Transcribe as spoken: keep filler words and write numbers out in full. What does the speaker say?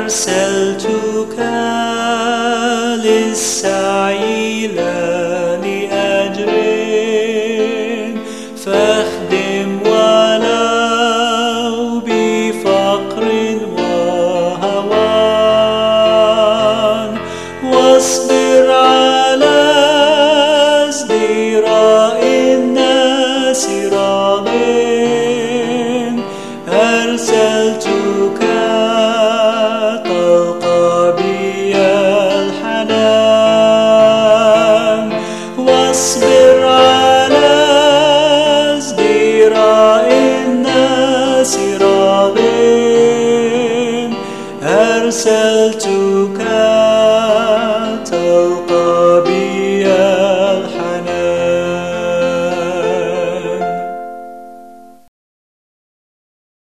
أرسلتك للسعي لا لأجر، فاخدم ولو بفقر وهوان، واصبر على ازدراء الناس راضٍ. أرسلتك تلقى بي الحنان، واصبر على ازدراء الناس راضٍ. أرسلتك